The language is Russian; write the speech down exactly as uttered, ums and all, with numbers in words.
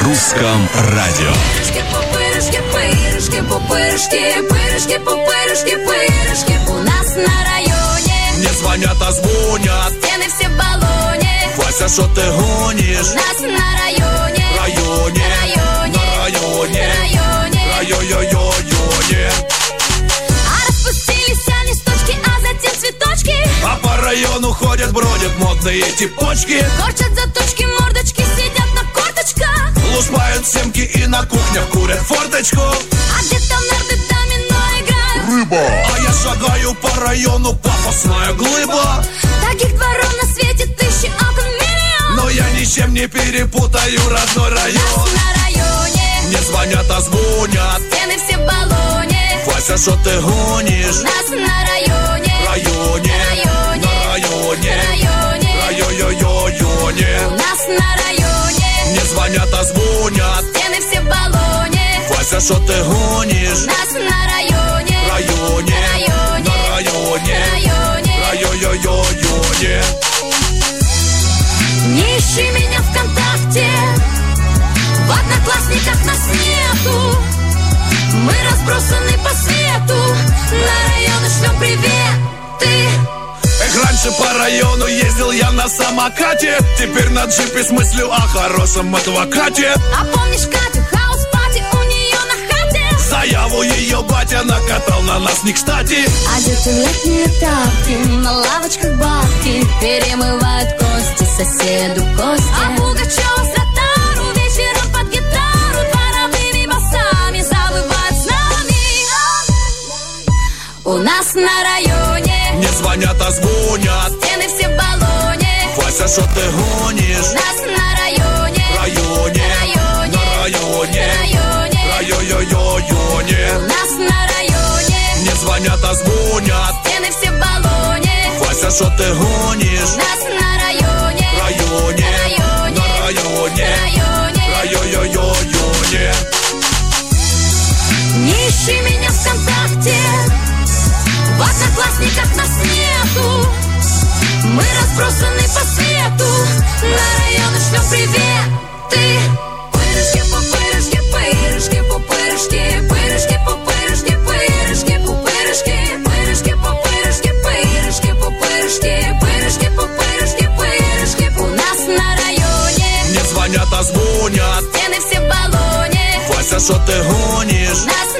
русском радио. Пупырышки, пупырышки, пупырышки, пырышки, пупырышки, пырышки. У нас на районе не звонят, а звонят. Стены все в баллоне. Вася, что ты гонишь? У нас на районе, районе, районе, на районе, районе, районе. А распустились листочки, а затем цветочки. А по району ходят, бродят модные типочки. Корчат заточки, мордочки, сидят на корточках. Лушпают семки и на кухнях курят форточку. А где-то в нарды домино играют. Рыба. А я шагаю по району, пафосная глыба. Таких дворов на свете тысячи, окон миллион. Но я ничем не перепутаю родной район. Нас на районе не звонят, а звонят. Стены все в баллоне. Вася, что ты гонишь? Нас на районе, районе, районе, на районе, районе, районе. У нас на районе не звонят, а звонят. Стены все в баллоне. Вася, что ты гонишь? Нас на районе, районе, районе, на районе, районе, районе. Не ищи меня ВКонтакте, в Одноклассниках нас нету. Мы разбросаны по свету, на районы шлем приветы. Эх, раньше по району ездил я на самокате. Теперь на джипе с мыслью о хорошем адвокате. А помнишь Катю, хаус-пати у нее на хате? Заяву ее батя накатал на нас не кстати. Одеты в летние тапки, на лавочках бабки перемывают кости соседу кости. А Пугачева с ротару вечером под гитару дворовыми басами завывают с нами. У нас на районе не звонят, а звонят. Стены все в баллоне. Вася, что ты гонишь? Нас на районе, районе, районе, на районе, районе, районе. У нас на районе не звонят, а звонят. Стены все в баллоне. Вася, что ты гонишь? Нас на районе, районе, районе, на районе, районе, районе. Не ищи меня ВКонтакте, в Одноклассниках нас нету. Мы разбросаны по свету, на районы шлем приветы. Пырышки, пупырышки, пырышки, пупырышки, пырышки, пупырышки, пырышки, пупырышки, пырышки, пупырышки, пырышки, пупырышки, пырышки, пупырышки, пырышки. У нас на районе не звонят, а звонят. Стены все в баллоне. Вася, что ты гонишь? Нас